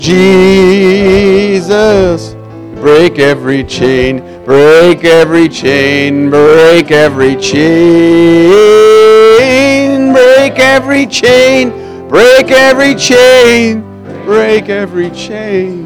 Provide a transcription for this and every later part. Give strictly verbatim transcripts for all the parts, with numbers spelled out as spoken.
Jesus, break every chain, break every chain, break every chain, break every chain, break every chain, break every chain.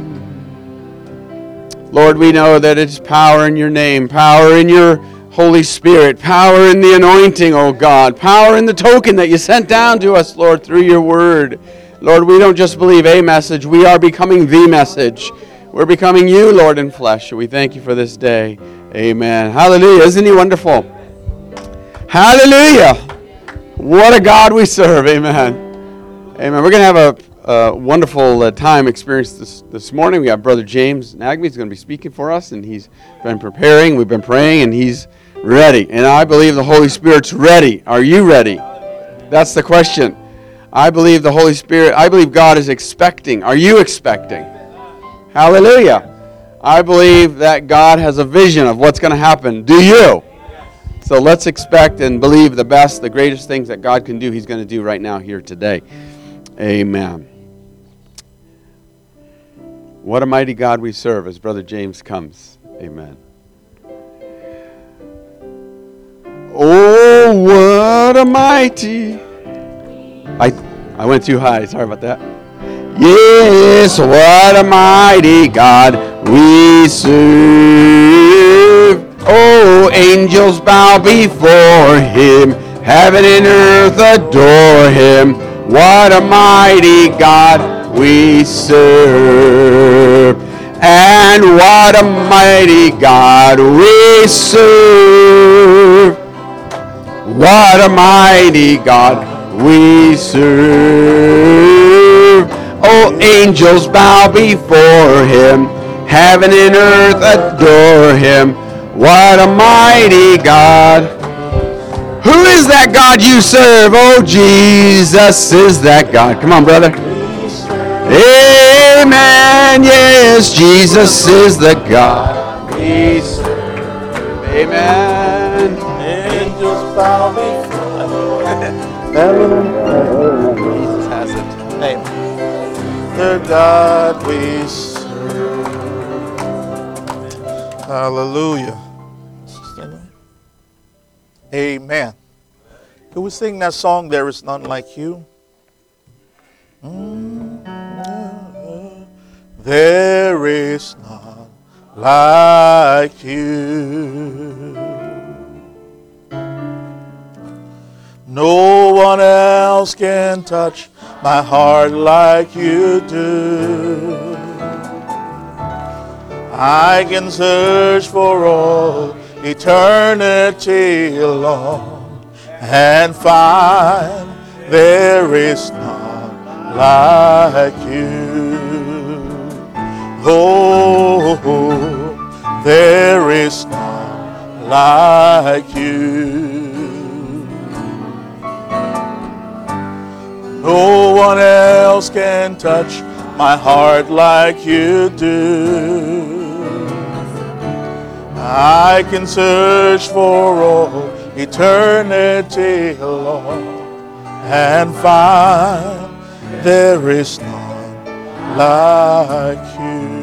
Lord, we know that it's power in your name, power in your Holy Spirit, power in the anointing, oh God, power in the token that you sent down to us, Lord, through your word. Lord, we don't just believe a message, we are becoming the message. We're becoming you, Lord, in flesh. We thank you for this day. Amen. Hallelujah. Isn't he wonderful? Hallelujah. What a God we serve. Amen. Amen. We're going to have a Uh, wonderful uh, time experience this, this morning. We got Brother James Nagby. He's going to be speaking for us, and he's been preparing. We've been praying, and he's ready. And I believe the Holy Spirit's ready. Are you ready? That's the question. I believe the Holy Spirit, I believe God is expecting. Are you expecting? Hallelujah. I believe that God has a vision of what's going to happen. Do you? So let's expect and believe the best, the greatest things that God can do, he's going to do right now here today. Amen. What a mighty God we serve as Brother James comes. Amen. Oh, what a mighty... I I went too high. Sorry about that. Yes, what a mighty God we serve. Oh, angels bow before him. Heaven and earth adore him. What a mighty God we serve, and what a mighty God we serve. What a mighty God we serve. Oh, angels bow before him. Heaven and earth adore him. What a mighty God. Who is that God you serve? Oh, Jesus is that God. Come on, brother. Amen. Yes, Jesus is the God we serve. Amen. Angels bow before Jesus has it. Amen. The God we serve. Hallelujah. Amen. Can we sing that song, There Is None Like You? Mm-hmm. There is none like you. No one else can touch my heart like you do. I can search for all eternity long and find there is none like you. Oh, there is none like you. No one else can touch my heart like you do. I can search for all eternity long and find there is none like you.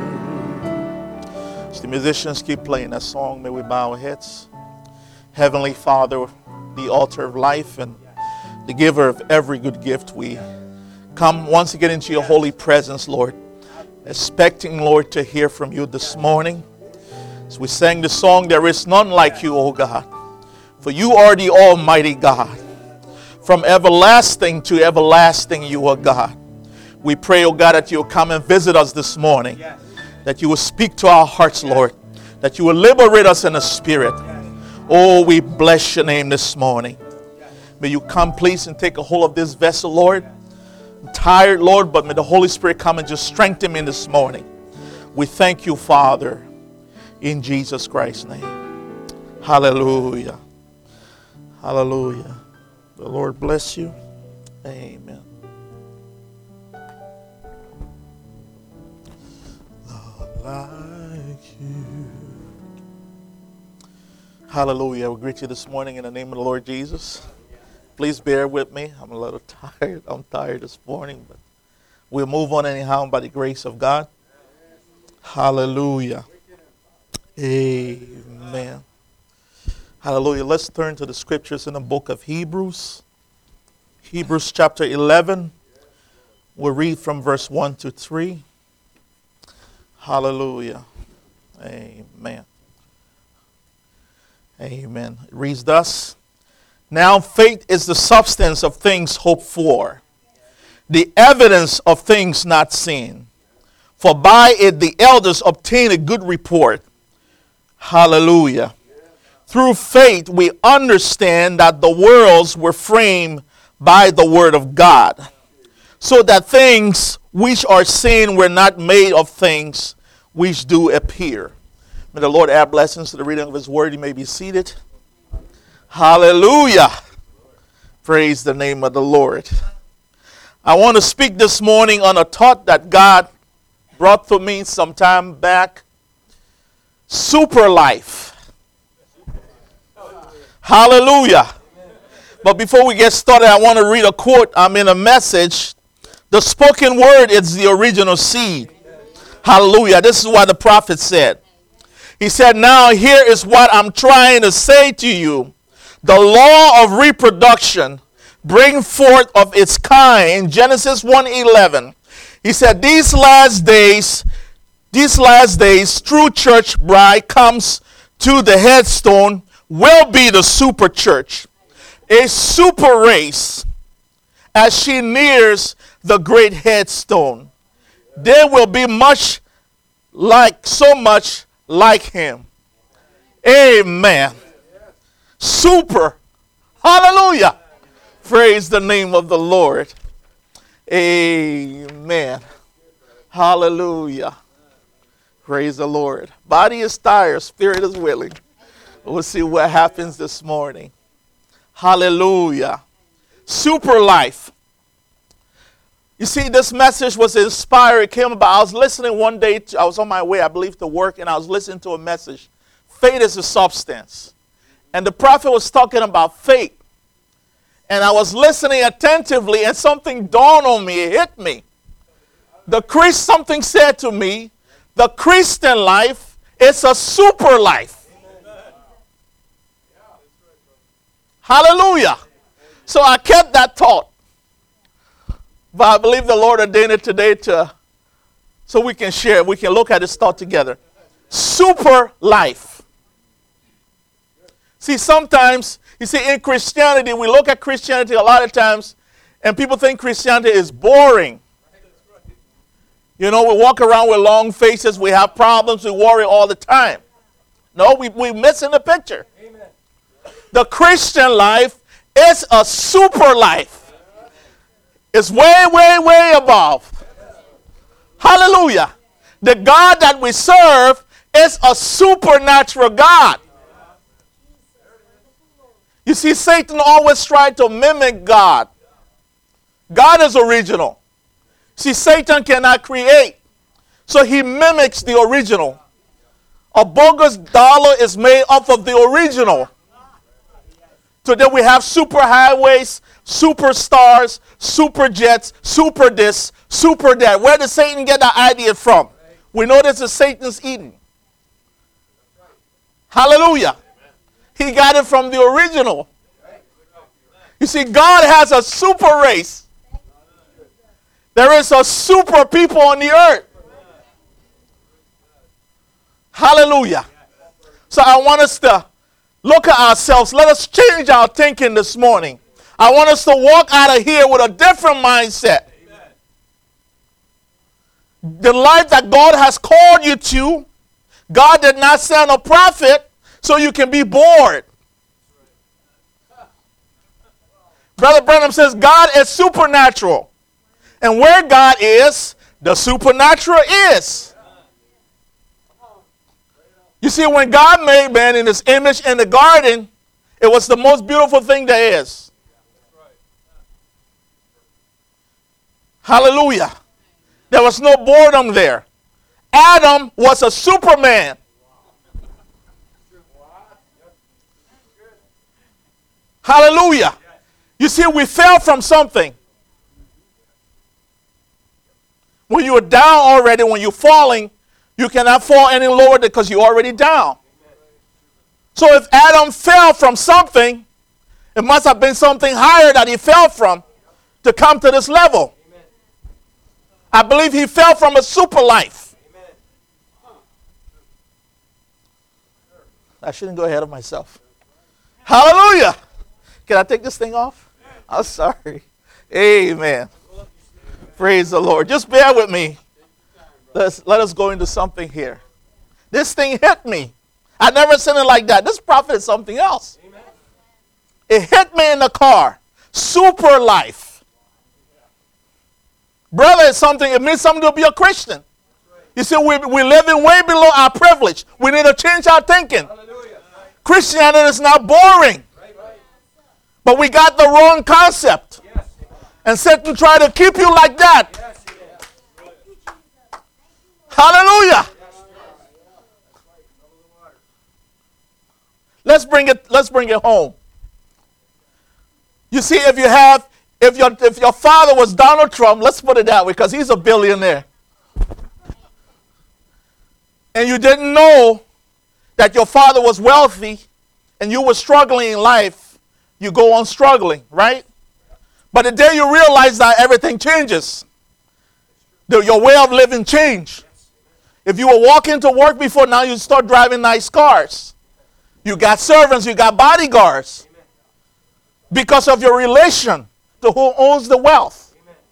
As the musicians keep playing that song, may we bow our heads. Heavenly Father, the author of life and the giver of every good gift, we come once again into your holy presence, Lord, expecting, Lord, to hear from you this morning. As we sang the song, there is none like you, O God, for you are the Almighty God. From everlasting to everlasting, you are God. We pray, O God, that you will come and visit us this morning, that you will speak to our hearts, Lord, that you will liberate us in the Spirit. Oh, we bless your name this morning. May you come, please, and take a hold of this vessel, Lord. I'm tired, Lord, but may the Holy Spirit come and just strengthen me this morning. We thank you, Father, in Jesus Christ's name. Hallelujah. Hallelujah. The Lord bless you. Amen. Not like you. Hallelujah. I will greet you this morning in the name of the Lord Jesus. Please bear with me. I'm a little tired. I'm tired this morning, but We'll move on anyhow by the grace of God. Hallelujah. Amen. Hallelujah. Let's turn to the scriptures in the book of Hebrews. Hebrews chapter eleven. We'll read from verse one to three. Hallelujah. Amen. Amen. It reads thus. Now faith is the substance of things hoped for, the evidence of things not seen. For by it the elders obtained a good report. Hallelujah. Through faith we understand that the worlds were framed by the word of God, so that things which are seen were not made of things which do appear. May the Lord add blessings to the reading of his word. You may be seated. Hallelujah. Praise the name of the Lord. I want to speak this morning on a thought that God brought to me some time back. Super life. Hallelujah. But before we get started, I want to read a quote. I'm in a message. The spoken word is the original seed. Hallelujah. This is what the prophet said. He said, now here is what I'm trying to say to you. The law of reproduction bring forth of its kind. Genesis one eleven. He said, these last days, these last days, true church bride comes to the headstone will be the super church, a super race as she nears the great headstone. There will be much like, so much like him. Amen. Super. Hallelujah. Praise the name of the Lord. Amen. Hallelujah. Praise the Lord. Body is tired, spirit is willing. We'll see what happens this morning. Hallelujah. Super life. You see, this message was inspired. It came about. I was listening one day. To, I was on my way, I believe, to work, and I was listening to a message. Faith is a substance. And the prophet was talking about faith. And I was listening attentively, and something dawned on me. It hit me. The Christ, something said to me, the Christian life is a super life. Hallelujah. So I kept that thought. But I believe the Lord ordained it today to, so we can share, we can look at this thought together. Super life. See, sometimes, you see, in Christianity, we look at Christianity a lot of times, and people think Christianity is boring. You know, we walk around with long faces, we have problems, we worry all the time. No, we, we're missing the picture. Amen. The Christian life is a super life. It's way, way, way above. Hallelujah. The God that we serve is a supernatural God. You see, Satan always tried to mimic God. God is original. See, Satan cannot create. So he mimics the original. A bogus dollar is made up of the original. Today we have super highways, superstars, super jets, super this, super that. Where did Satan get that idea from? We know this is Satan's Eden. Hallelujah. He got it from the original. You see, God has a super race. There is a super people on the earth. Hallelujah. So I want us to look at ourselves. Let us change our thinking this morning. I want us to walk out of here with a different mindset. Amen. The life that God has called you to, God did not send a prophet so you can be bored. Brother Branham says God is supernatural. And where God is, the supernatural is. You see, when God made man in his image in the garden, it was the most beautiful thing there is. Hallelujah. There was no boredom there. Adam was a superman. Hallelujah. You see, we fell from something. When you're down already, when you're falling, you cannot fall any lower because you're already down. So if Adam fell from something, it must have been something higher that he fell from to come to this level. I believe he fell from a super life. I shouldn't go ahead of myself. Hallelujah. Can I take this thing off? I'm sorry. Amen. Praise the Lord. Just bear with me. Let's, let us go into something here. This thing hit me. I never seen it like that. This prophet is something else. It hit me in the car. Super life. Brother, it's something, it means something to be a Christian. You see, we, we're living way below our privilege. We need to change our thinking. Christianity is not boring. But we got the wrong concept. And Satan tried to keep you like that. Hallelujah. Let's bring it, let's bring it home. You see, if you have, if your if your father was Donald Trump, let's put it that way, because he's a billionaire. And you didn't know that your father was wealthy and you were struggling in life, you go on struggling, right? But the day you realize that, everything changes. The, your way of living changed. If you were walking to work before, now you start driving nice cars. You got servants, you got bodyguards. Because of your relation to who owns the wealth.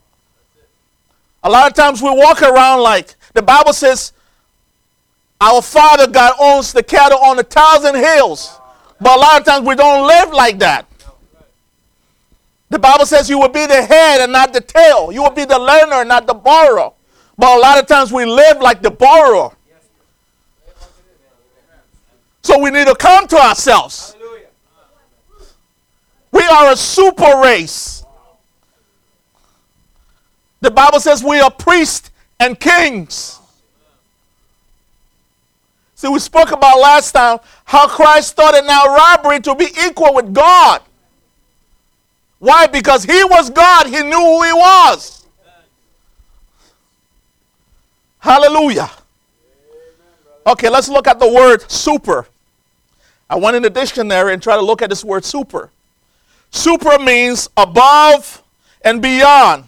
A lot of times we walk around like, the Bible says, our Father God owns the cattle on a thousand hills. But a lot of times we don't live like that. The Bible says you will be the head and not the tail. You will be the lender and not the borrower. But a lot of times we live like the borrower. So we need to come to ourselves. We are a super race. The Bible says we are priests and kings. See, we spoke about last time how Christ thought it not robbery to be equal with God. Why? Because he was God. He knew who he was. Hallelujah. Okay, let's look at the word super. I went in the dictionary and tried to look at this word super. Super means above and beyond.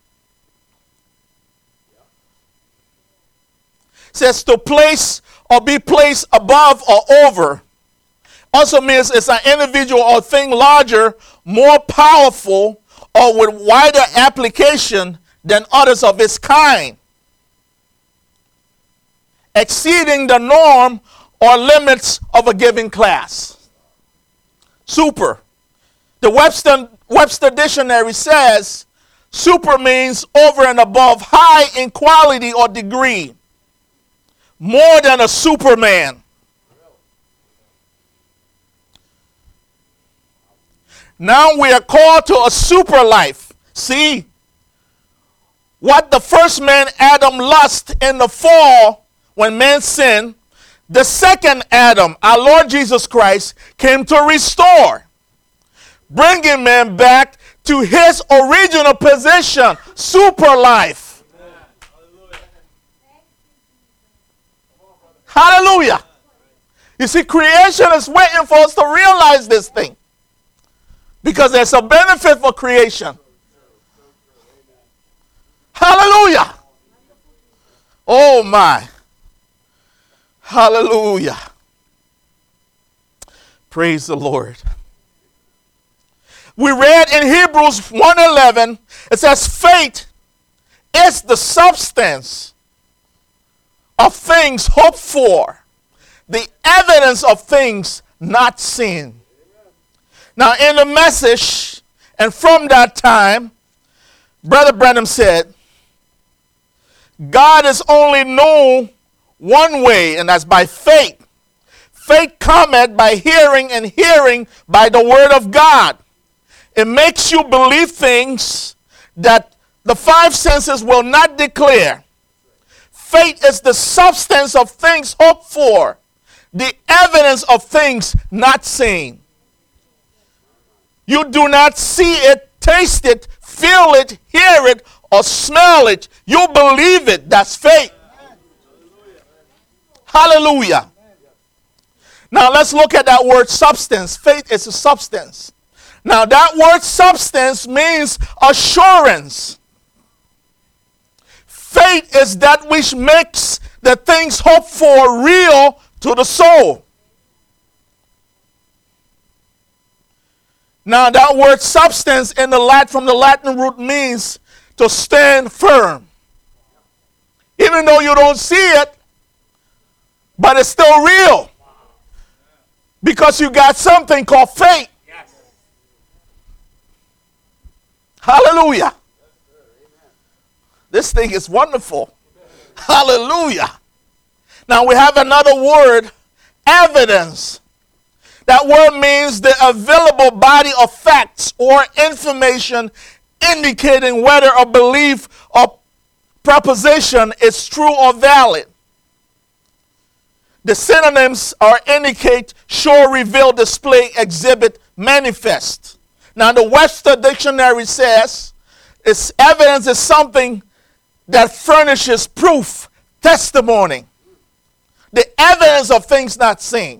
It says to place or be placed above or over. Also means it's an individual or thing larger, more powerful, or with wider application than others of its kind. Exceeding the norm or limits of a given class. Super. The Webster, Webster Dictionary says super means over and above, high in quality or degree. More than a Superman. Now we are called to a super life. See, what the first man Adam lost in the fall when man sinned, the second Adam, our Lord Jesus Christ, came to restore, bringing man back to his original position, super life. Hallelujah. You see, creation is waiting for us to realize this thing. Because there's a benefit for creation. Hallelujah. Oh my. Hallelujah. Praise the Lord. We read in Hebrews one eleven, it says faith is the substance of things hoped for, the evidence of things not seen. Now in the Message, and from that time, Brother Branham said, God is only known one way, and that's by faith. Faith cometh by hearing, and hearing by the word of God. It makes you believe things that the five senses will not declare. Faith is the substance of things hoped for, the evidence of things not seen. You do not see it, taste it, feel it, hear it, or smell it, you believe it. That's faith. Hallelujah. Now let's look at that word substance. Faith is a substance. Now that word substance means assurance. Faith is that which makes the things hoped for real to the soul. Now that word substance in the Latin, from the Latin root, means to stand firm. Even though you don't see it, but it's still real. Because you got something called faith. Hallelujah. This thing is wonderful. Hallelujah. Now we have another word, evidence. That word means the available body of facts or information indicating whether a belief or proposition is true or valid. The synonyms are indicate, show, reveal, display, exhibit, manifest. Now the Webster Dictionary says it's evidence is something that furnishes proof, testimony, the evidence of things not seen.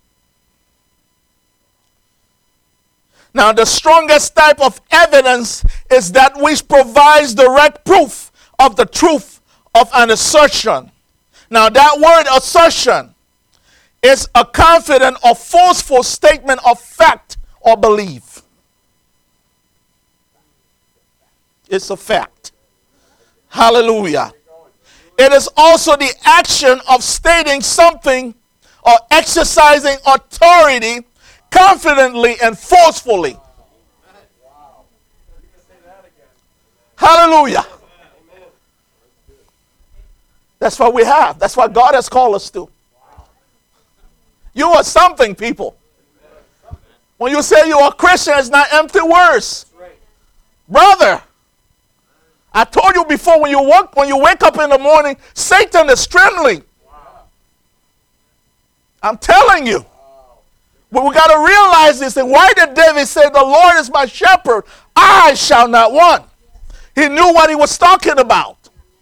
Now, the strongest type of evidence is that which provides direct proof of the truth of an assertion. Now, that word assertion is a confident or forceful statement of fact or belief. It's a fact. Hallelujah. It is also the action of stating something or exercising authority confidently and forcefully. Hallelujah. That's what we have. That's what God has called us to. You are something, people. When you say you are a Christian, it's not empty words. Brother, I told you before, when you walk, when you wake up in the morning, Satan is trembling. I'm telling you. But we got to realize this. And why did David say, the Lord is my shepherd, I shall not want? He knew what he was talking about.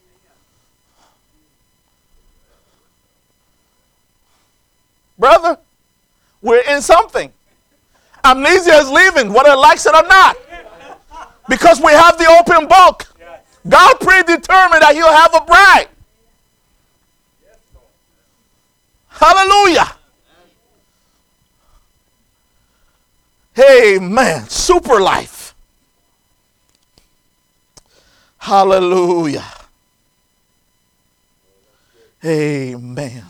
Brother, we're in something. Amnesia is leaving, whether it likes it or not. Because we have the open book. God predetermined that he'll have a bride. Hallelujah. Amen. Super life. Hallelujah. Amen.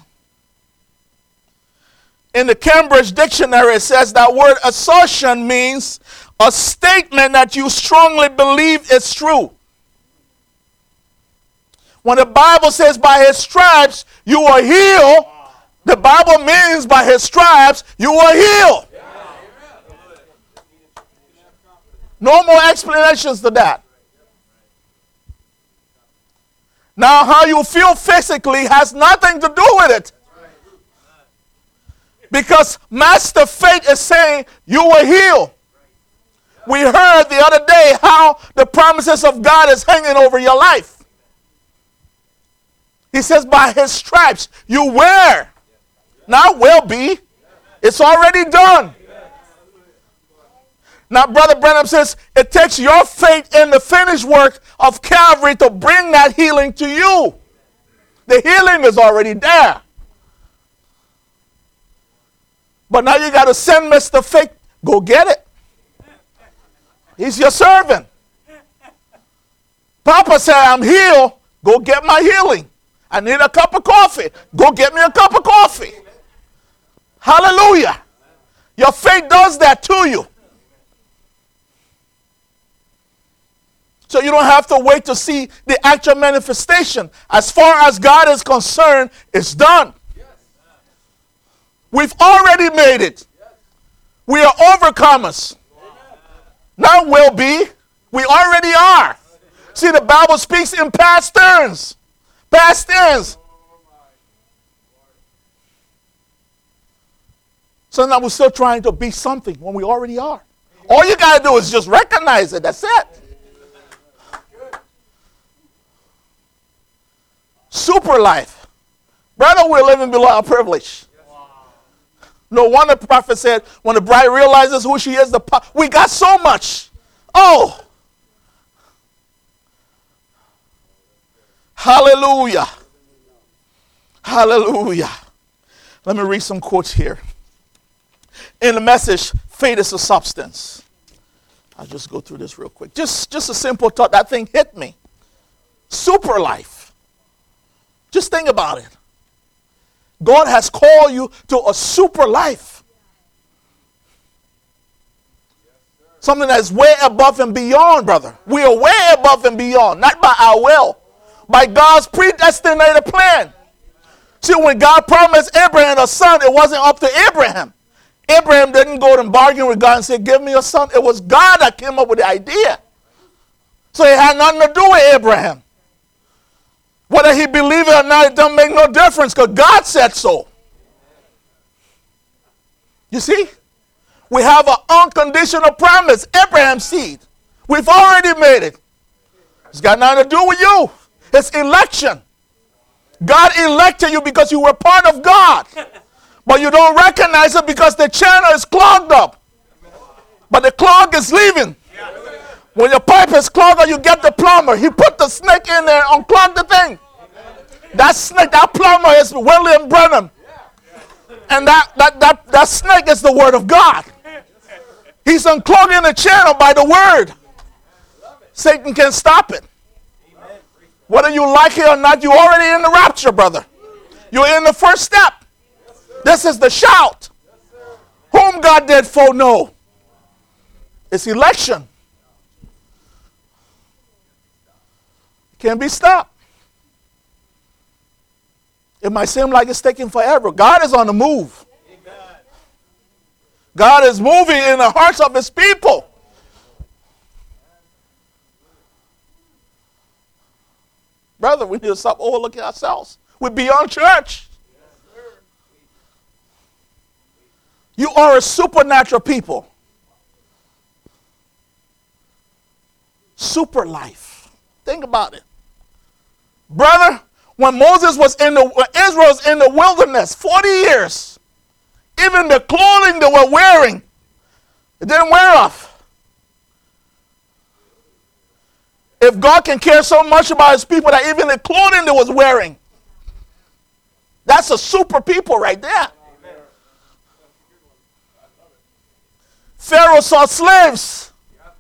In the Cambridge Dictionary, it says that word assertion means a statement that you strongly believe is true. When the Bible says by his stripes you are healed, the Bible means by his stripes you are healed. No more explanations to that. Now, how you feel physically has nothing to do with it. Because Master Faith is saying you were healed. We heard the other day how the promises of God is hanging over your life. He says by his stripes you were. Not will be. It's already done. Now, Brother Branham says it takes your faith in the finished work of Calvary to bring that healing to you. The healing is already there. But now you got to send Mister Faith, go get it. He's your servant. Papa said, I'm healed, go get my healing. I need a cup of coffee, go get me a cup of coffee. Hallelujah. Your faith does that to you. So you don't have to wait to see the actual manifestation. As far as God is concerned, it's done. We've already made it. We are overcomers. Not will be. We already are. See, the Bible speaks in past tense. Past tense. Sometimes we're still trying to be something when we already are. All you got to do is just recognize it. That's it. Super life. Brother, we're living below our privilege. No wonder the prophet said, when the bride realizes who she is, the po- we got so much. Oh. Hallelujah. Hallelujah. Let me read some quotes here. In the Message, faith is a substance. I'll just go through this real quick. Just, just a simple thought. That thing hit me. Super life. Just think about it. God has called you to a super life. Something that's way above and beyond, brother. We are way above and beyond. Not by our will. By God's predestinated plan. See, when God promised Abraham a son, it wasn't up to Abraham. Abraham didn't go and bargain with God and say, give me a son. It was God that came up with the idea. So it had nothing to do with Abraham. Whether he believed it or not, it doesn't make no difference because God said so. You see? We have an unconditional promise, Abraham's seed. We've already made it. It's got nothing to do with you. It's election. God elected you because you were part of God. But you don't recognize it because the channel is clogged up. But the clog is leaving. When your pipe is clogged, you get the plumber. He put the snake in there and unclogged the thing. That snake, that plumber is William Branham. And that, that, that, that snake is the word of God. He's unclogging the channel by the word. Satan can't stop it. Whether you like it or not, you're already in the rapture, brother. You're in the first step. This is the shout. Whom God did foreknow. It's election. Can't be stopped. It might seem like it's taking forever. God is on the move. God is moving in the hearts of his people. Brother, we need to stop overlooking ourselves. We're beyond church. You are a supernatural people. Super life. Think about it. Brother, when Moses was in the, when Israel was in the wilderness, forty years, even the clothing they were wearing, it didn't wear off. If God can care so much about his people that even the clothing they was wearing, that's a super people right there. Pharaoh saw slaves,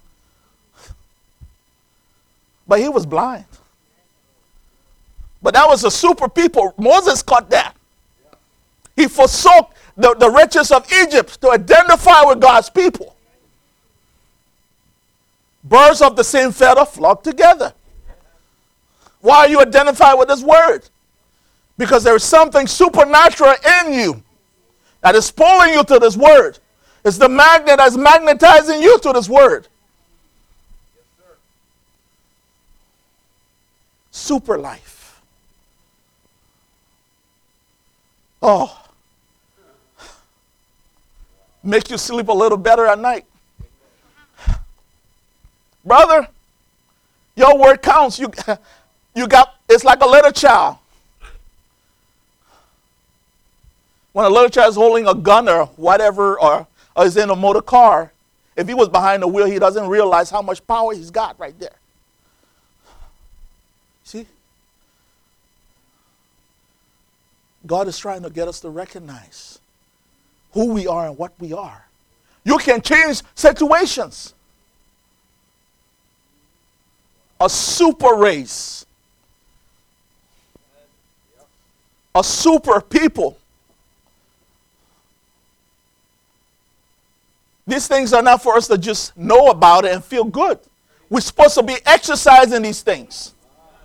but he was blind. But that was a super people. Moses caught that. He forsook the, the riches of Egypt to identify with God's people. Birds of the same feather flock together. Why are you identified with this word? Because there is something supernatural in you that is pulling you to this word. It's the magnet that's magnetizing you to this word. Super life. Oh. Make you sleep a little better at night. Brother, your word counts. You, you got, it's like a little child. When a little child is holding a gun or whatever, or, or is in a motor car, if he was behind the wheel, he doesn't realize how much power he's got right there. See? God is trying to get us to recognize who we are and what we are. You can change situations. A super race. A super people. These things are not for us to just know about it and feel good. We're supposed to be exercising these things.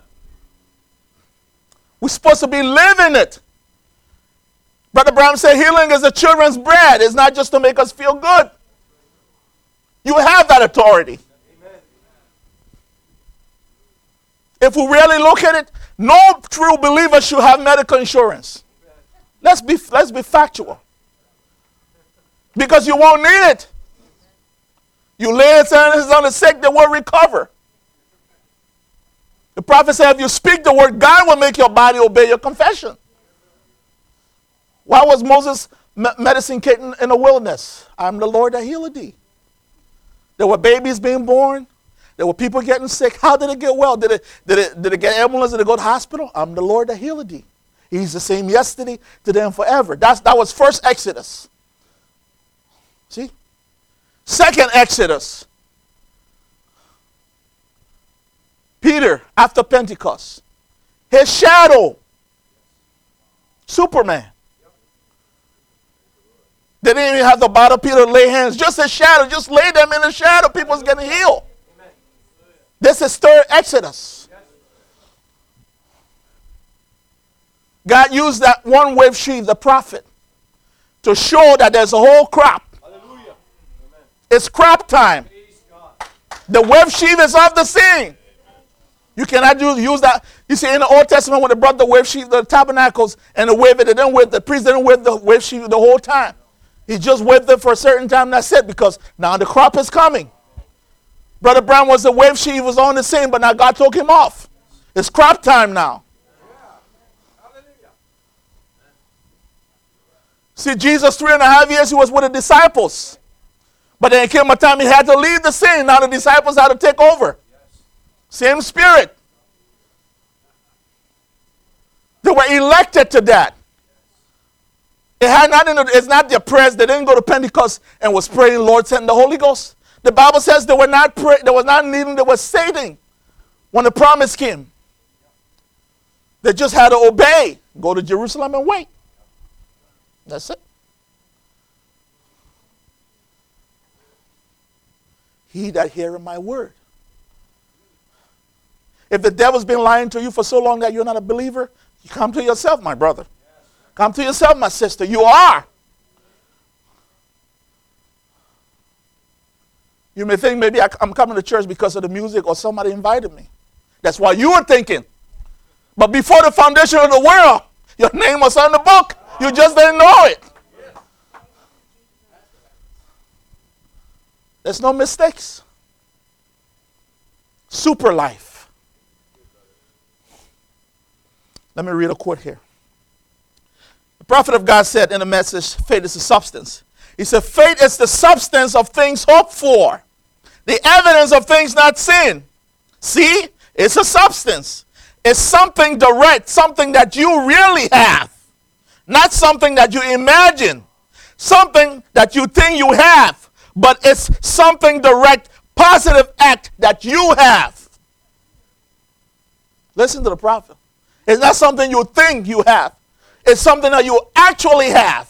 We're supposed to be living it. Brother Brown said healing is the children's bread. It's not just to make us feel good. You have that authority. Amen. If we really look at it, no true believer should have medical insurance. Let's be, let's be factual. Because you won't need it. You lay hands on the sick, they will recover. The prophet said, if you speak the word, God will make your body obey your confession. Why was Moses me- medicine kitten in the wilderness? I'm the Lord that healeth thee. There were babies being born. There were people getting sick. How did it get well? Did it, did it, did it get ambulance? Did it go to the hospital? I'm the Lord that healeth thee. He's the same yesterday, today, and forever. That's, that was first Exodus. See? Second Exodus. Peter, after Pentecost. His shadow. Superman. They didn't even have to bother Peter to lay hands. Just his shadow. Just lay them in the shadow. People's getting healed. This is third Exodus. God used that one wave sheaf, the prophet, to show that there's a whole crop. Hallelujah. It's crop time. The wave sheaf is off the scene. You cannot use, use that. You see, in the Old Testament, when they brought the wave sheaf, the tabernacles, and the wave it, they didn't wave, the priest didn't wave the wave sheaf the whole time. He just waved it for a certain time, that's it, because now the crop is coming. Brother Brown was the wave sheaf, was on the scene, but now God took him off. It's crop time now. See, Jesus, three and a half years, he was with the disciples. But then it came a time he had to leave the scene. Now the disciples had to take over. Same spirit. They were elected to that. It had nothing to, it's not their prayers. They didn't go to Pentecost and was praying, Lord, send the Holy Ghost. The Bible says they were not pray, they was not needing, they were stating when the promise came. They just had to obey. Go to Jerusalem and wait. That's it. He that heareth my word. If the devil's been lying to you for so long that you're not a believer, you come to yourself, my brother. Come to yourself, my sister. You are. You may think maybe I, I'm coming to church because of the music or somebody invited me. That's why you were thinking. But before the foundation of the world, your name was on the book. You just didn't know it. There's no mistakes. Super life. Let me read a quote here. The prophet of God said in the message, faith is the substance. He said, faith is the substance of things hoped for, the evidence of things not seen. See, it's a substance. It's something direct, something that you really have, not something that you imagine, something that you think you have, but it's something direct, positive act that you have. Listen to the prophet. It's not something you think you have. It's something that you actually have.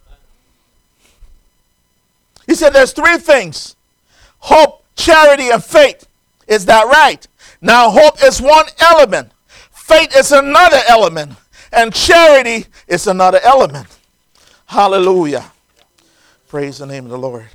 He said there's three things. Hope, charity, and faith. Is that right? Now hope is one element. Faith is another element. And charity is another element. Hallelujah. Praise the name of the Lord.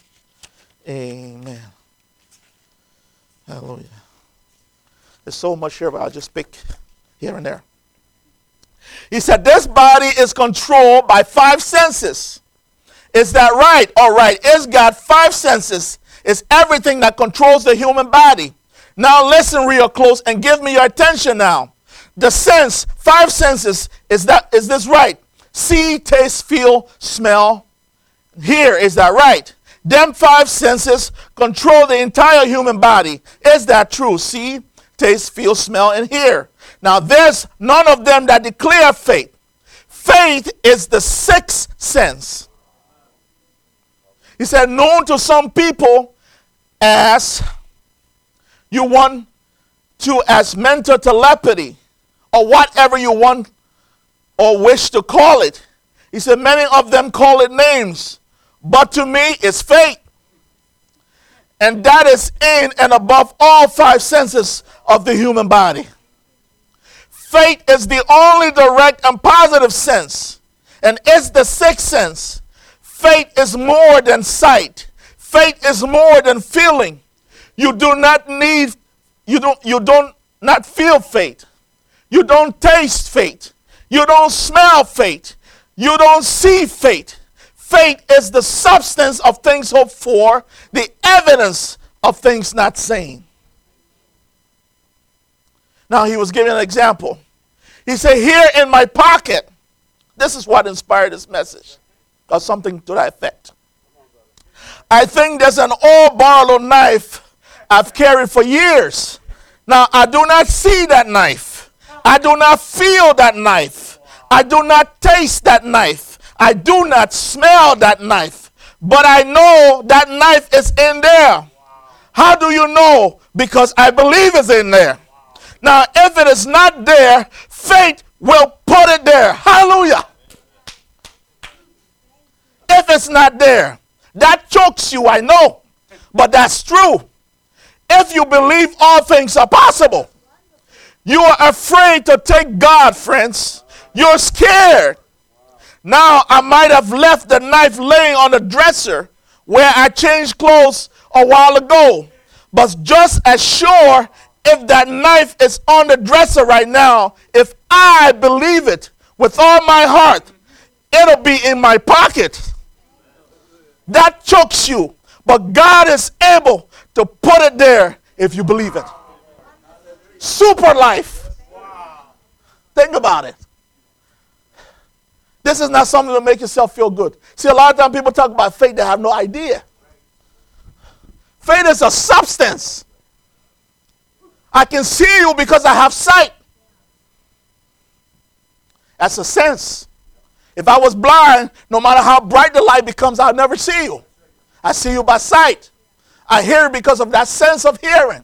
Amen. Hallelujah. There's so much here, but I'll just pick here and there. He said this body is controlled by five senses. Is that right? All right. It's got five senses. It's everything that controls the human body. Now listen real close and give me your attention now. The sense, five senses, is that is this right? See, taste, feel, smell, hear. Is that right? Them five senses control the entire human body. Is that true? See, taste, feel, smell, and hear. Now there's none of them that declare faith. Faith is the sixth sense. He said, known to some people as, you want to, as mental telepathy, or whatever you want or wish to call it. He said, many of them call it names, but to me it's faith. And that is in and above all five senses of the human body. Faith is the only direct and positive sense, and it's the sixth sense. Faith is more than sight. Faith is more than feeling. You do not need, you don't, you don't not feel faith. You don't taste faith. You don't smell faith. You don't see faith. Faith is the substance of things hoped for, the evidence of things not seen. Now he was giving an example. He said, here in my pocket, this is what inspired this message, or something to that effect. I think there's an old borrowed knife I've carried for years. Now, I do not see that knife. I do not feel that knife. I do not taste that knife. I do not smell that knife. But I know that knife is in there. How do you know? Because I believe it's in there. Now, if it is not there, faith will put it there. Hallelujah. If it's not there, that chokes you, I know. But that's true. If you believe all things are possible, you are afraid to take God, friends. You're scared. Now, I might have left the knife laying on the dresser where I changed clothes a while ago. But just as sure, if that knife is on the dresser right now, if I believe it with all my heart, it'll be in my pocket. That chokes you. But God is able to put it there if you believe it. Super life. Think about it. This is not something to make yourself feel good. See, a lot of times people talk about faith, they have no idea. Faith is a substance. I can see you because I have sight. That's a sense. If I was blind, no matter how bright the light becomes, I'll never see you. I see you by sight. I hear because of that sense of hearing.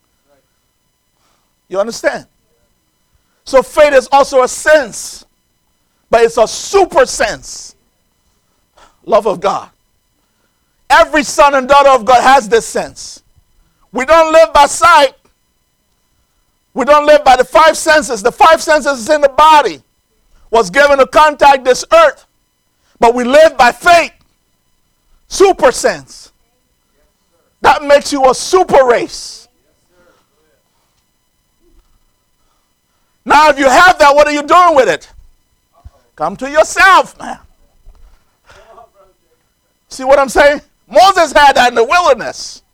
You understand? So faith is also a sense, but it's a super sense. Love of God. Every son and daughter of God has this sense. We don't live by sight. We don't live by the five senses. The five senses is in the body. Was given to contact this earth. But we live by faith. Super sense. That makes you a super race. Now, if you have that, what are you doing with it? Come to yourself, man. See what I'm saying? Moses had that in the wilderness.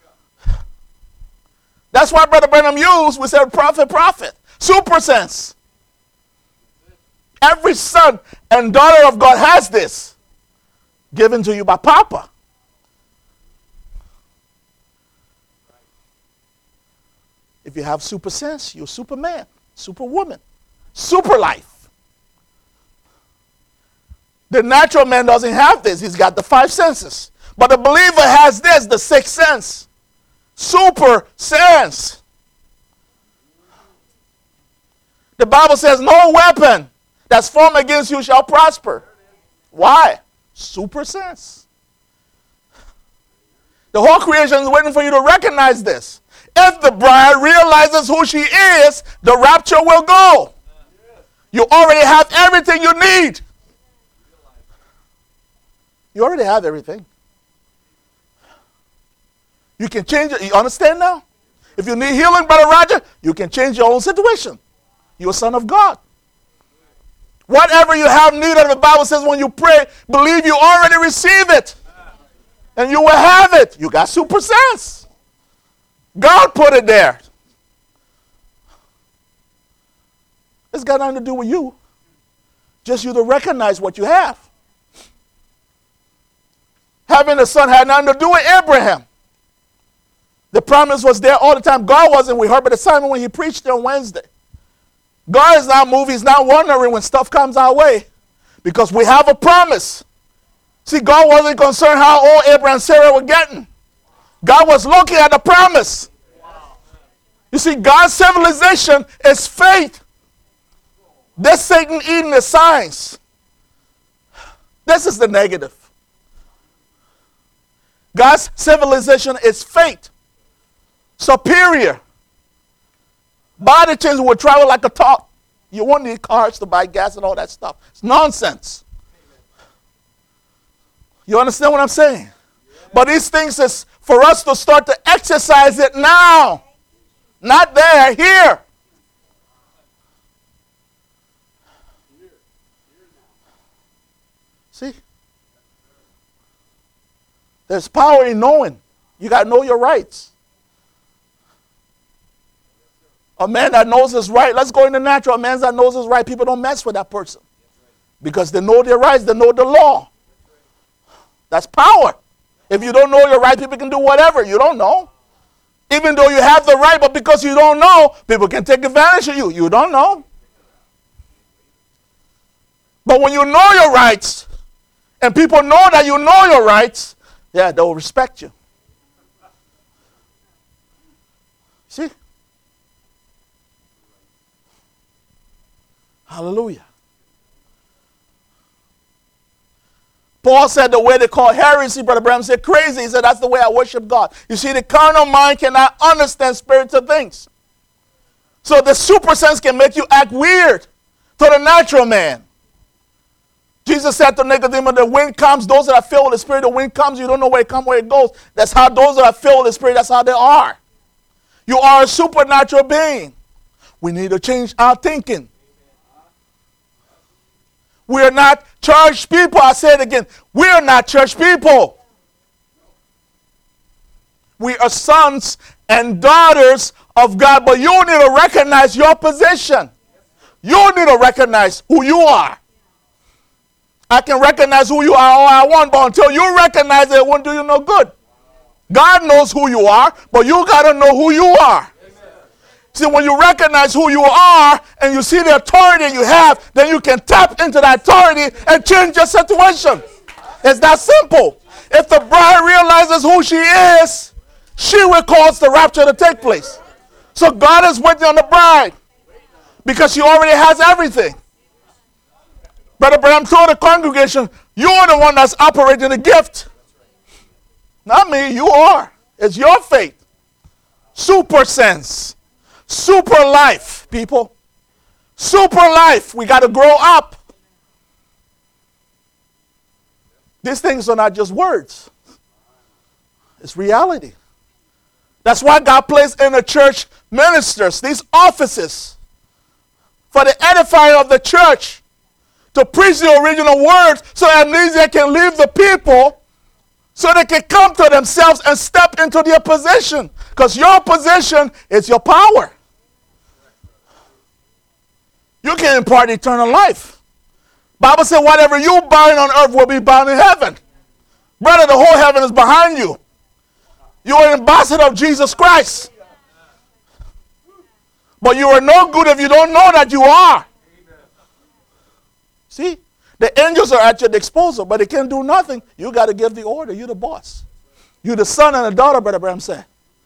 That's why Brother Branham used, we said prophet, prophet. Super sense. Every son and daughter of God has this. Given to you by Papa. If you have super sense, you're Superman, Superwoman, super life. The natural man doesn't have this. He's got the five senses. But the believer has this, the sixth sense. Super sense. The Bible says no weapon that's formed against you shall prosper. Why? Super sense. The whole creation is waiting for you to recognize this. If the bride realizes who she is, the rapture will go. You already have everything you need. You already have everything. You can change it. You understand now? If you need healing, Brother Roger, you can change your own situation. You're a son of God. Whatever you have need of, the Bible says when you pray, believe you already receive it. And you will have it. You got super sense. God put it there. It's got nothing to do with you. Just you to recognize what you have. Having a son had nothing to do with Abraham. The promise was there all the time. God wasn't with Herbert Simon when he preached on Wednesday. God is not moving. He's not wondering when stuff comes our way. Because we have a promise. See, God wasn't concerned how old Abraham and Sarah were getting. God was looking at the promise. You see, God's civilization is faith. This Satan eating the signs. This is the negative. God's civilization is faith. Superior. Body change will travel like a top. You won't need cars to buy gas and all that stuff. It's nonsense. You understand what I'm saying? But these things is for us to start to exercise it now. Not there, here. See? There's power in knowing. You got to know your rights. A man that knows his right, let's go in the natural. A man that knows his right, people don't mess with that person. Because they know their rights, they know the law. That's power. If you don't know your right, people can do whatever. You don't know. Even though you have the right, but because you don't know, people can take advantage of you. You don't know. But when you know your rights, and people know that you know your rights, yeah, they'll respect you. See? Hallelujah. Paul said the way they call heresy, Brother Branham said crazy. He said that's the way I worship God. You see, the carnal mind cannot understand spiritual things. So the super sense can make you act weird to the natural man. Jesus said to Nicodemus, the wind comes, those that are filled with the Spirit, the wind comes, you don't know where it comes, where it goes. That's how those that are filled with the Spirit, that's how they are. You are a supernatural being. We need to change our thinking. We are not church people. I say it again. We are not church people. We are sons and daughters of God, but you need to recognize your position. You need to recognize who you are. I can recognize who you are all I want, but until you recognize it, it won't do you no good. God knows who you are, but you got to know who you are. See, when you recognize who you are and you see the authority you have, then you can tap into that authority and change your situation. It's that simple. If the bride realizes who she is, she will cause the rapture to take place. So God is waiting on the bride because she already has everything. Brother Branham told the congregation, you're the one that's operating the gift. Not me, you are. It's your faith. Super sense. Super life, people. Super life. We got to grow up. These things are not just words. It's reality. That's why God placed in the church ministers, these offices, for the edifying of the church, to preach the original words so amnesia can leave the people so they can come to themselves and step into their position. Because your position is your power. You can impart eternal life. Bible said whatever you bind on earth will be bound in heaven. Brother, the whole heaven is behind you. You are an ambassador of Jesus Christ. But you are no good if you don't know that you are. See? The angels are at your disposal, but they can't do nothing. You got to give the order. You're the boss. You're the son and the daughter, Brother Branham said.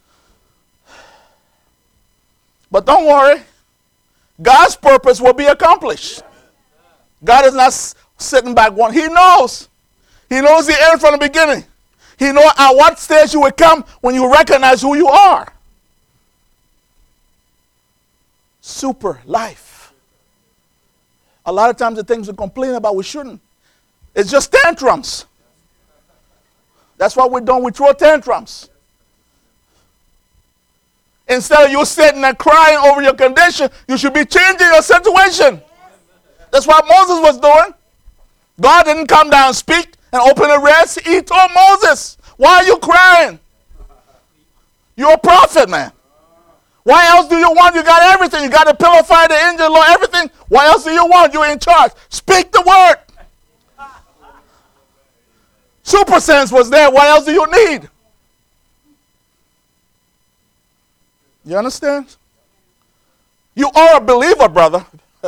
But don't worry. God's purpose will be accomplished. God is not sitting back one. He knows. He knows the end from the beginning. He knows at what stage you will come when you recognize who you are. Super life. A lot of times the things we complain about, we shouldn't. It's just tantrums. That's what we do. We throw tantrums. Instead of you sitting and crying over your condition, you should be changing your situation. That's what Moses was doing. God didn't come down and speak and open the Red Sea. He told Moses, why are you crying? You're a prophet, man. Why else do you want? You got everything. You got the pillar of fire, the angel, Lord, everything. What else do you want? You're in charge. Speak the word. Super sense was there. What else do you need? You understand? You are a believer, brother.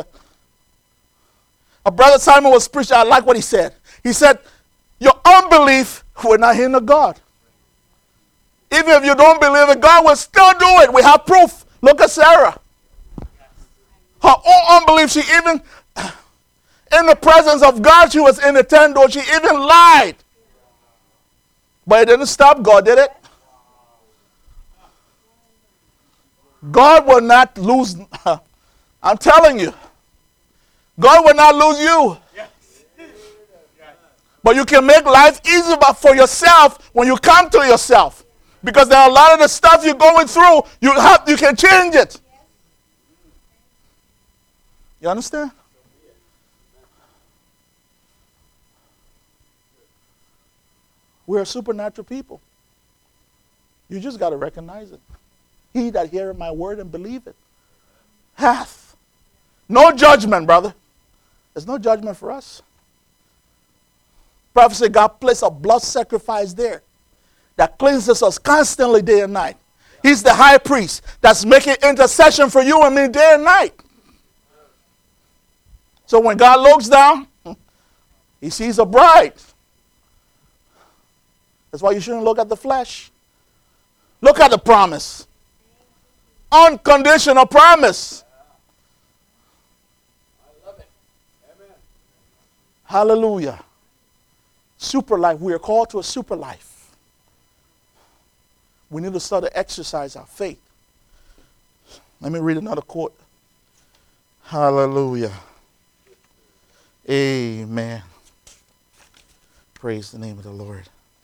A brother Simon was preaching. I like what he said. He said, your unbelief will not hinder God. Even if you don't believe it, God will still do it. We have proof. Look at Sarah. Her own unbelief, she even, in the presence of God, she was in the tent door. She even lied. But it didn't stop God, did it? God will not lose. I'm telling you. God will not lose you. But you can make life easier for yourself when you come to yourself. Because there are a lot of the stuff you're going through, you have you can change it. You understand? We're supernatural people. You just got to recognize it. He that heareth my word and believe it hath. No judgment, brother. There's no judgment for us. Prophet said God placed a blood sacrifice there that cleanses us constantly day and night. He's the high priest that's making intercession for you and me day and night. So when God looks down, he sees a bride. That's why you shouldn't look at the flesh. Look at the promise. Unconditional promise. I love it. Amen. Hallelujah. Super life. We are called to a super life. We need to start to exercise our faith. Let me read another quote. Hallelujah. Amen. Praise the name of the Lord.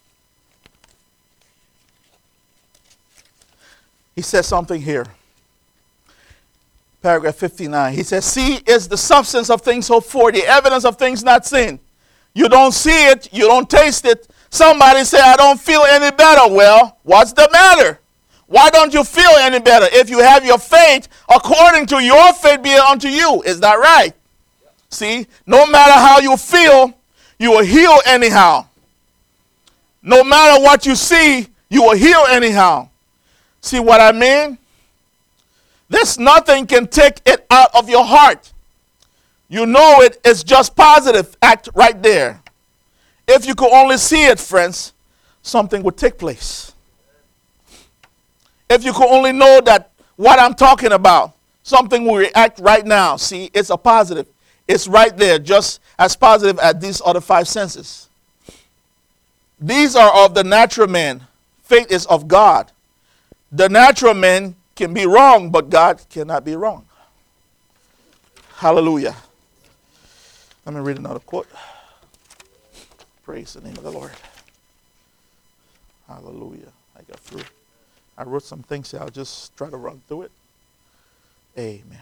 He says something here. Paragraph fifty-nine. He says, see is the substance of things hoped for, the evidence of things not seen. You don't see it, you don't taste it. Somebody say, I don't feel any better. Well, what's the matter? Why don't you feel any better? If you have your faith, according to your faith be it unto you. Is that right? Yeah. See, no matter how you feel, you will heal anyhow. No matter what you see, you will heal anyhow. See what I mean? This nothing can take it out of your heart. You know it is just positive act right there. If you could only see it, friends, something would take place. If you could only know that what I'm talking about, something will react right now. See, it's a positive. It's right there, just as positive as these other five senses. These are of the natural man. Faith is of God. The natural man can be wrong, but God cannot be wrong. Hallelujah. Let me read another quote. Praise the name of the Lord. Hallelujah. I got through. I wrote some things here. I'll just try to run through it. Amen.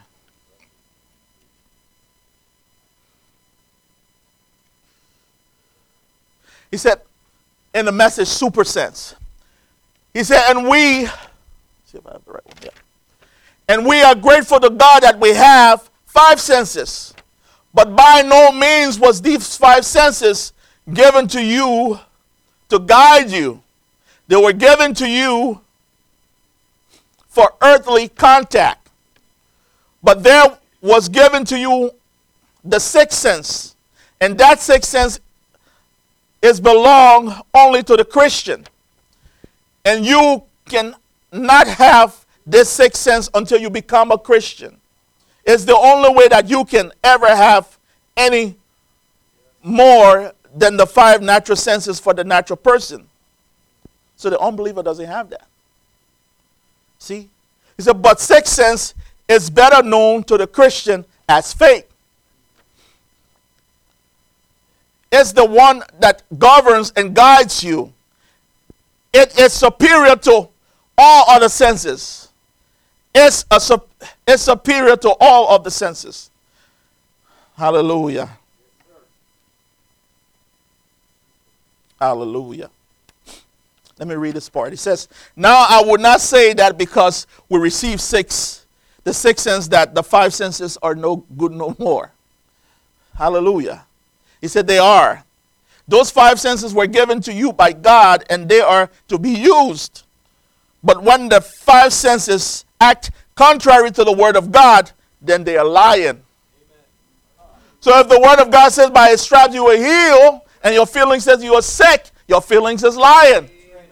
He said in the message, super sense. He said, and we, see if I have the right one. Yeah. And we are grateful to God that we have five senses. But by no means was these five senses given to you to guide you. They were given to you for earthly contact. But there was given to you the sixth sense. And that sixth sense is belong only to the Christian. And you can not have this sixth sense until you become a Christian. It's the only way that you can ever have any more than the five natural senses for the natural person. So the unbeliever doesn't have that. See? He said, but sixth sense is better known to the Christian as faith. It's the one that governs and guides you. It is superior to all other senses. It's, a, it's superior to all of the senses. Hallelujah. Hallelujah. Let me read this part. It says, now I would not say that because we receive six, the sixth sense that the five senses are no good no more. Hallelujah. He said they are. Those five senses were given to you by God and they are to be used. But when the five senses act contrary to the word of God, then they are lying. Amen. So if the word of God says by his stripes you are healed and your feeling says you are sick, your feelings is lying. Amen.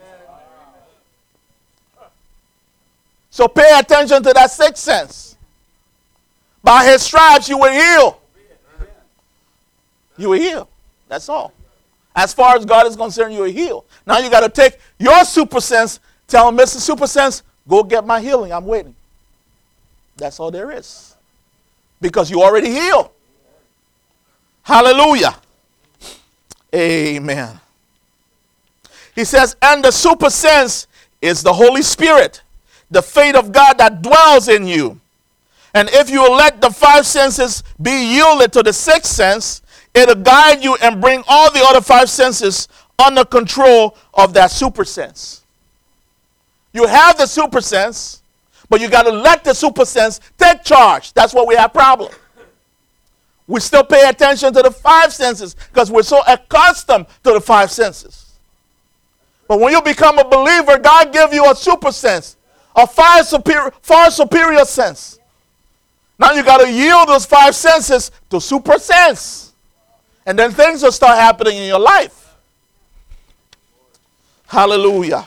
So pay attention to that sixth sense. By his stripes you were healed. You were healed. That's all. As far as God is concerned, you are healed. Now you got to take your super sense, tell him, Mister Super Sense, go get my healing. I'm waiting. That's all there is. Because you already healed. Hallelujah. Amen. He says, and the super sense is the Holy Spirit, the faith of God that dwells in you. And if you let the five senses be yielded to the sixth sense, it'll guide you and bring all the other five senses under control of that super sense. You have the super sense, But you got to let the super sense take charge. That's what we have problem. We still pay attention to the five senses because we're so accustomed to the five senses. But when you become a believer, God gives you a super sense, a far superior, far superior sense. Now you got to yield those five senses to super sense. And then things will start happening in your life. Hallelujah.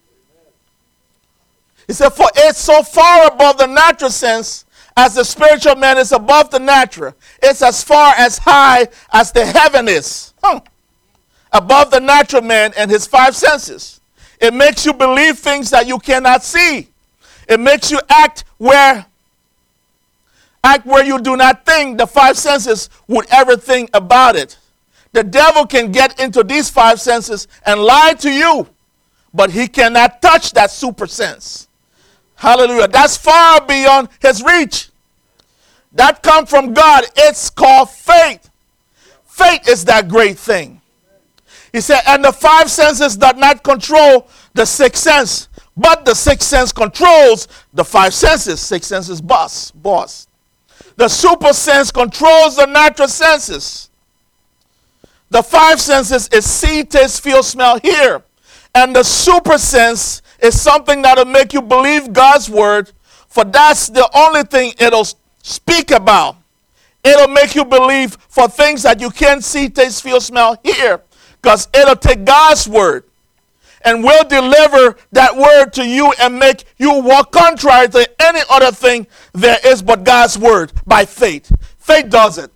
He said, for it's so far above the natural sense as the spiritual man is above the natural. It's as far as high as the heaven is. Huh. Above the natural man and his five senses. It makes you believe things that you cannot see. It makes you act where act where you do not think the five senses would ever think about it. The devil can get into these five senses and lie to you, but he cannot touch that super sense. Hallelujah. That's far beyond his reach. That comes from God. It's called faith. Faith is that great thing. He said, and the five senses does not control the sixth sense, but the sixth sense controls the five senses. Sixth sense is boss, boss. The super sense controls the natural senses. The five senses is see, taste, feel, smell, hear. And the super sense is something that'll make you believe God's word, for that's the only thing it'll speak about. It'll make you believe for things that you can't see, taste, feel, smell, hear, because it'll take God's word and will deliver that word to you and make you walk contrary to any other thing there is but God's word by faith. Faith does it.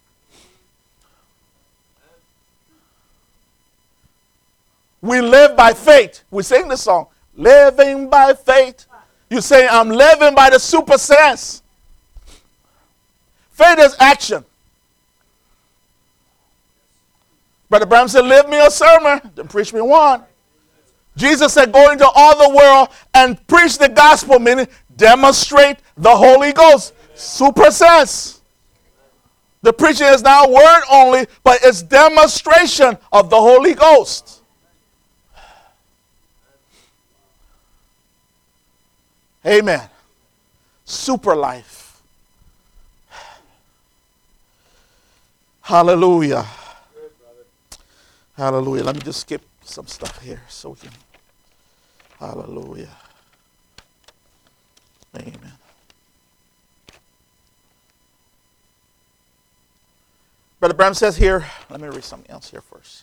We live by faith. We sing this song, living by faith. You say, I'm living by the super sense. Faith is action. Brother Branham said, live me a sermon, then preach me one. Jesus said, go into all the world and preach the gospel, meaning demonstrate the Holy Ghost. Super sense. The preaching is not word only, but it's demonstration of the Holy Ghost. Amen. Super life. Hallelujah. Hallelujah. Let me just skip some stuff here so we can. Hallelujah. Amen. Brother Branham says here, let me read something else here first.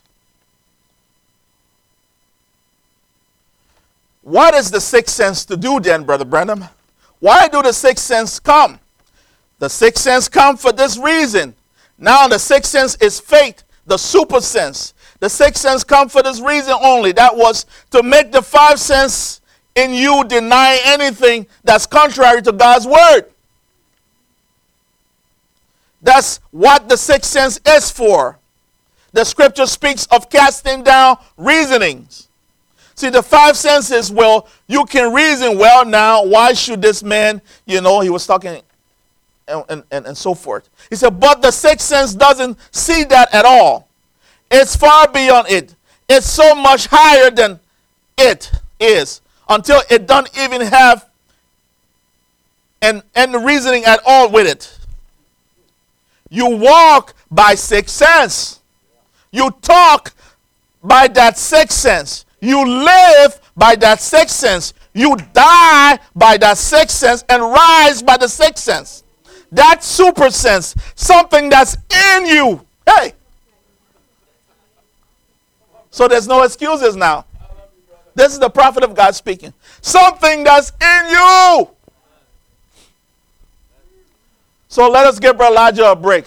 What is the sixth sense to do then, Brother Branham? Why do the sixth sense come? The sixth sense come for this reason. Now the sixth sense is faith, the super sense. The sixth sense come for this reason only. That was to make the five sense in you deny anything that's contrary to God's word. That's what the sixth sense is for. The scripture speaks of casting down reasonings. See, the five senses, well, you can reason, well, now, why should this man, you know, he was talking and, and, and so forth. He said, but the sixth sense doesn't see that at all. It's far beyond it. It's so much higher than it is until it doesn't even have any, any reasoning at all with it. You walk by sixth sense. You talk by that sixth sense. You live by that sixth sense. You die by that sixth sense and rise by the sixth sense. That super sense, something that's in you. Hey. So there's no excuses now. This is the prophet of God speaking. Something that's in you. So let us give Brother Elijah a break.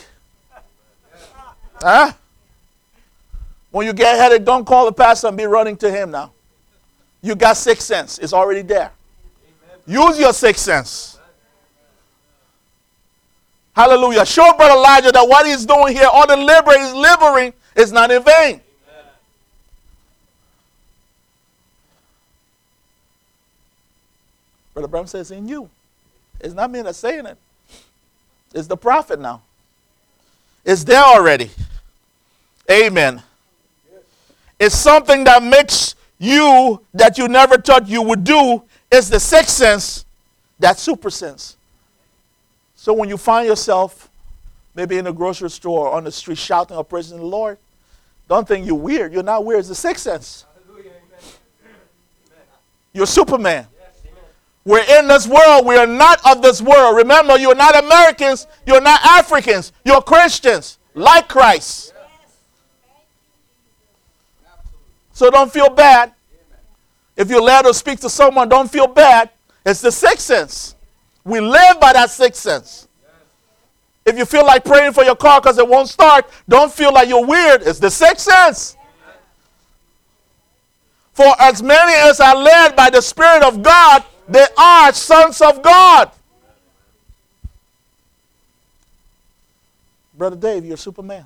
Huh? When you get headed, don't call the pastor and be running to him now. You got sixth sense. It's already there. Use your sixth sense. Hallelujah. Show Brother Elijah that what he's doing here, all the labor he's laboring, is not in vain. Brother Branham says, in you. It's not me that's saying it. It's the prophet now. It's there already. Amen. It's something that makes you, that you never thought you would do, is the sixth sense That's super sense. So when you find yourself maybe in a grocery store or on the street shouting or praising the Lord, don't think you're weird. You're not weird. It's the sixth sense. You're Superman. We're in this world. We are not of this world. Remember, you're not Americans. You're not Africans. You're Christians, like Christ. So don't feel bad. If you're led to speak to someone, don't feel bad. It's the sixth sense. We live by that sixth sense. If you feel like praying for your car because it won't start, don't feel like you're weird. It's the sixth sense. For as many as are led by the Spirit of God, they are sons of God. Brother Dave, you're Superman.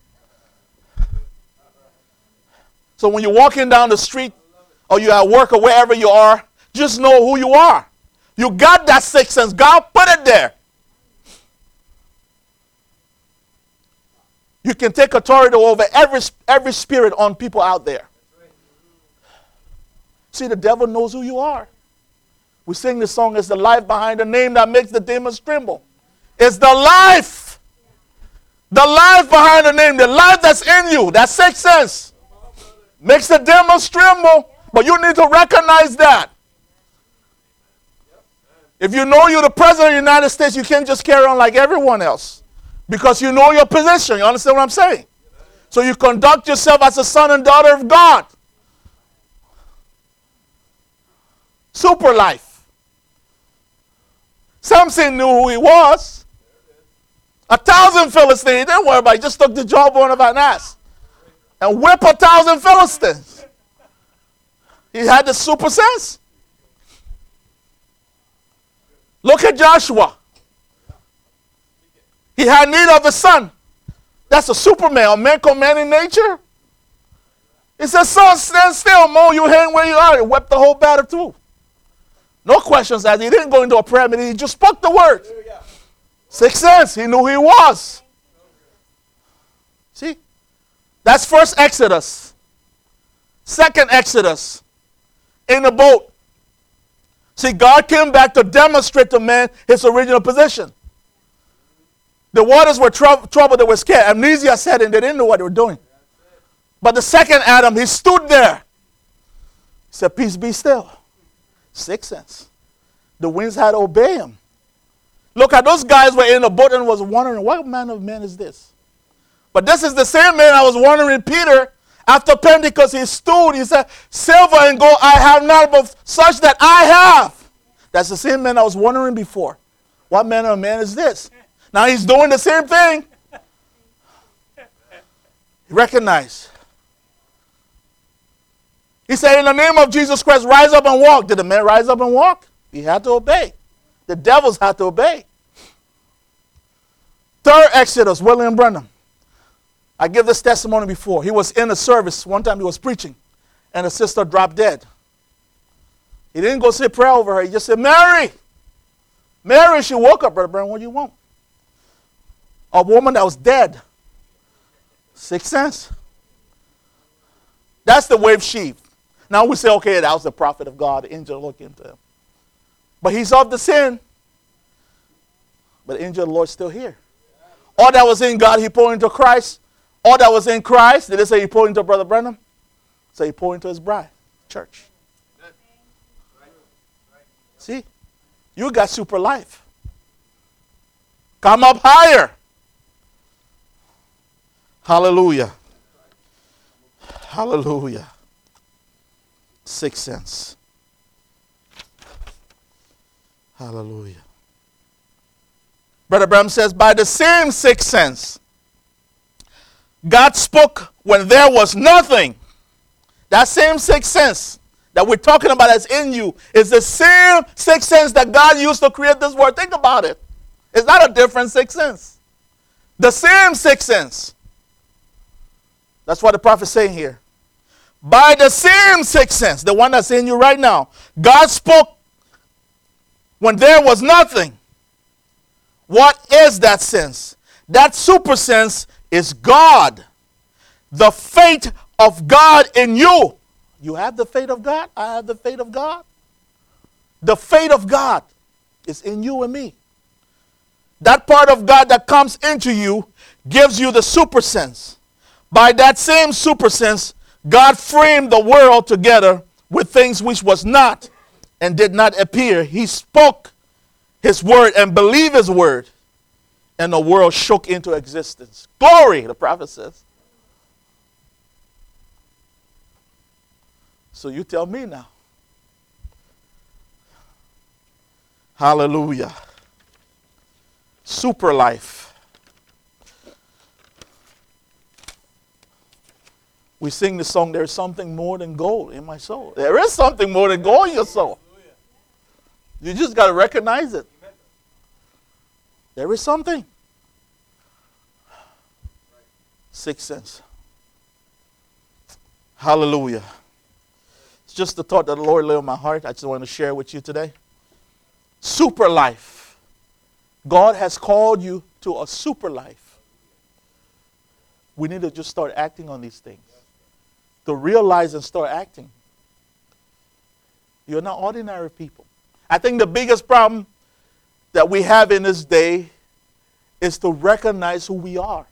So when you're walking down the street or you're at work or wherever you are, just know who you are. You got that sixth sense. God put it there. You can take authority over every, every spirit on people out there. See, the devil knows who you are. We sing this song, it's the life behind the name that makes the demons tremble. It's the life. The life behind the name, the life that's in you, that sixth sense, makes the demons tremble. But you need to recognize that. If you know you're the president of the United States, you can't just carry on like everyone else. Because you know your position. You understand what I'm saying? So you conduct yourself as a son and daughter of God. Super life. Samson knew who he was. A thousand Philistines. He didn't worry about it. He just took the jawbone of an ass and whipped a thousand Philistines. He had the super sense. Look at Joshua. He had need of the sun. That's a Superman, a man commanding nature. He said, son, stand still, Mo, you hang where you are. He wept the whole battle through. No questions asked. He didn't go into a prayer meeting. He just spoke the word. Sixth sense. He knew who he was. See? That's first Exodus. Second Exodus. In the boat. See, God came back to demonstrate to man his original position. The waters were trou- troubled. They were scared. Amnesia set in. They didn't know what they were doing. But the second Adam, he stood there. He said, peace be still. Sixth sense. The winds had to obey him. Look at those guys were in the boat and was wondering, what manner of man is this? But this is the same man I was wondering, Peter, after Pentecost, he stood, he said, silver and gold I have not, but such that I have. That's the same man I was wondering before. What manner of man is this? Now he's doing the same thing. Recognize. He said, in the name of Jesus Christ, rise up and walk. Did the man rise up and walk? He had to obey. The devils had to obey. Third Exodus, William Branham. I give this testimony before. He was in a service. One time he was preaching, and a sister dropped dead. He didn't go say prayer over her. He just said, Mary. Mary, she woke up, Brother Branham, what do you want? A woman that was dead. Sixth sense. That's the wave sheaf. Now we say, okay, that was the prophet of God. The angel looked into him. But he's of the sin. But the angel of the Lord is still here. All that was in God, he poured into Christ. All that was in Christ, did they say he poured into Brother Branham? So he poured into his bride, church. See? You got super life. Come up higher. Hallelujah. Hallelujah. Sixth sense. Hallelujah. Brother Branham says, by the same sixth sense, God spoke when there was nothing. That same sixth sense that we're talking about that's in you is the same sixth sense that God used to create this world. Think about it. It's not a different sixth sense. The same sixth sense. That's what the prophet is saying here. By the same sixth sense, the one that's in you right now, God spoke when there was nothing. What is that sense? That super sense is God. The faith of God in you. You have the faith of God? I have the faith of God. The faith of God. It's in you and me. That part of God that comes into you gives you the super sense. By that same super sense, God framed the world together with things which was not and did not appear. He spoke his word and believed his word, and the world shook into existence. Glory, the prophet says. So you tell me now. Hallelujah. Super life. We sing the song, there's something more than gold in my soul. There is something more than gold in your soul. You just got to recognize it. There is something. Sixth sense. Hallelujah. It's just the thought that the Lord laid on my heart. I just want to share with you today. Super life. God has called you to a super life. We need to just start acting on these things. To realize and start acting. You're not ordinary people. I think the biggest problem that we have in this day is to recognize who we are.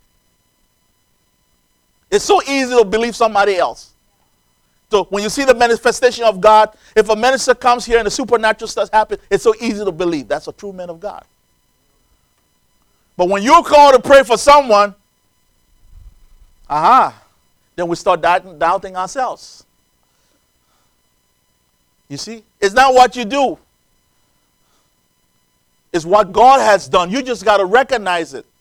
It's so easy to believe somebody else. So when you see the manifestation of God, if a minister comes here and the supernatural stuff happens, it's so easy to believe that's a true man of God. But when you're called to pray for someone, aha, then we start doubting, doubting ourselves. You see? It's not what you do. It's what God has done. You just got to recognize it.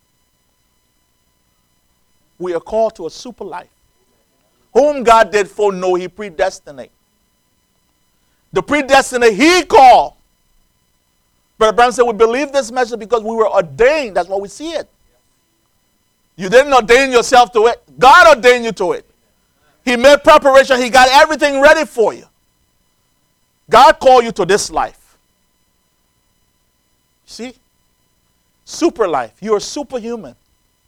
We are called to a super life. Whom God did foreknow, he predestinate. The predestinate, he called. Brother Branham said, we believe this message because we were ordained. That's why we see it. You didn't ordain yourself to it. God ordained you to it. He made preparation. He got everything ready for you. God called you to this life. See? Super life. You are superhuman.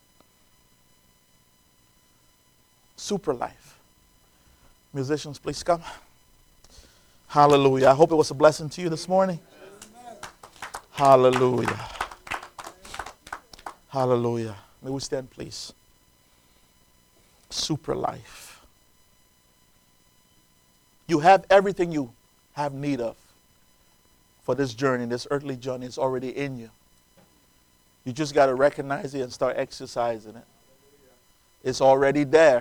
Super life. Musicians, please come. Hallelujah. I hope it was a blessing to you this morning. Hallelujah. Hallelujah. May we stand, please. Super life. You have everything you have need of for this journey. This earthly journey is already in you. You just got to recognize it and start exercising it. It's already there.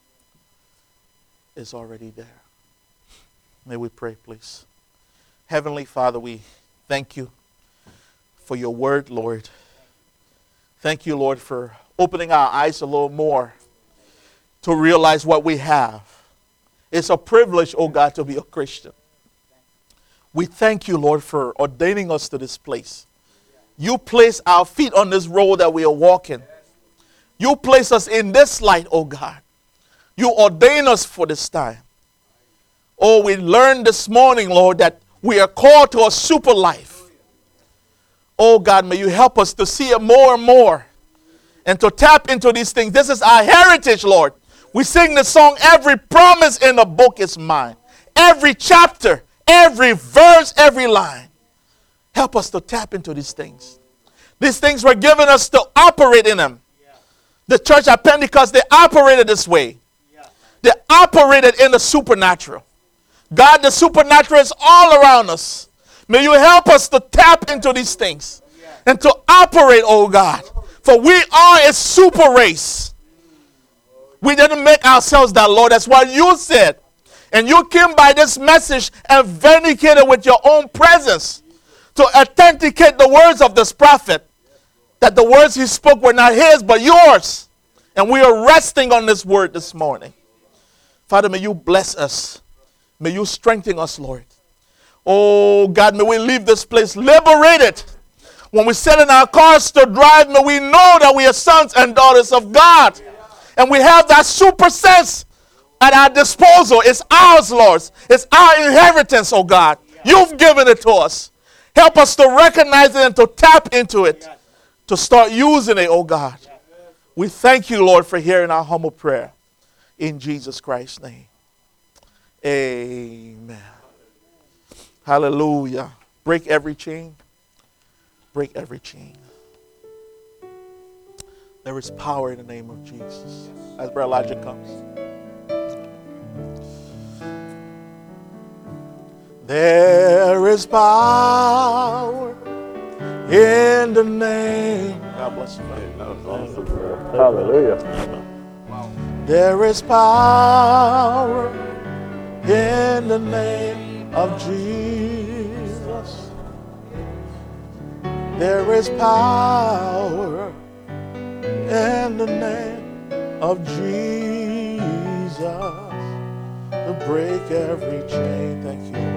It's already there. May we pray, please. Heavenly Father, we thank you for your word, Lord. Thank you, Lord, for opening our eyes a little more to realize what we have. It's a privilege, oh God, to be a Christian. We thank you, Lord, for ordaining us to this place. You place our feet on this road that we are walking. You place us in this light, oh God. You ordain us for this time. Oh, we learned this morning, Lord, that we are called to a super life. Oh God, may you help us to see it more and more and to tap into these things. This is our heritage, Lord. We sing the song, every promise in the book is mine. Every chapter, every verse, every line. Help us to tap into these things. These things were given us to operate in them. The church at Pentecost, they operated this way. They operated in the supernatural. God, the supernatural is all around us. May you help us to tap into these things and to operate, oh God. For we are a super race. We didn't make ourselves that, Lord. That's what you said. And you came by this message and vindicated with your own presence to authenticate the words of this prophet. That the words he spoke were not his, but yours. And we are resting on this word this morning. Father, may you bless us. May you strengthen us, Lord. Oh, God, may we leave this place liberated. When we sit in our cars to drive, may we know that we are sons and daughters of God. And we have that super sense at our disposal. It's ours, Lord. It's our inheritance, oh God. You've given it to us. Help us to recognize it and to tap into it. To start using it, oh God. We thank you, Lord, for hearing our humble prayer. In Jesus Christ's name. Amen. Hallelujah. Break every chain. break every chain. There is power in the name of Jesus. As Brother Elijah comes. There is power in the name. God bless you, brother. That was awesome, bro. Hallelujah. There is power in the name of Jesus. There is power in the name of Jesus to break every chain. Thank you.